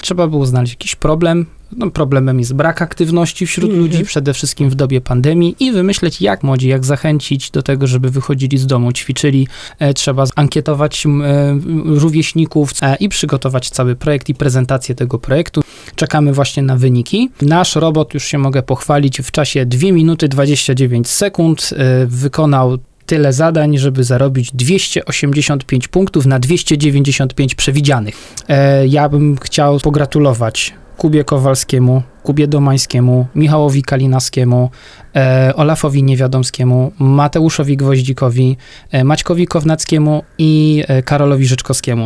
Trzeba było znaleźć jakiś problem. No, problemem jest brak aktywności wśród ludzi, przede wszystkim w dobie pandemii i wymyśleć, jak młodzi, jak zachęcić do tego, żeby wychodzili z domu, ćwiczyli. Trzeba ankietować rówieśników i przygotować cały projekt i prezentację tego projektu. Czekamy właśnie na wyniki. Nasz robot, już się mogę pochwalić, w czasie 2 minuty 29 sekund wykonał tyle zadań, żeby zarobić 285 punktów na 295 przewidzianych. Ja bym chciał pogratulować Kubie Kowalskiemu, Kubie Domańskiemu, Michałowi Kalinaskiemu, Olafowi Niewiadomskiemu, Mateuszowi Gwoździkowi, Maćkowi Kownackiemu i Karolowi Życzkowskiemu.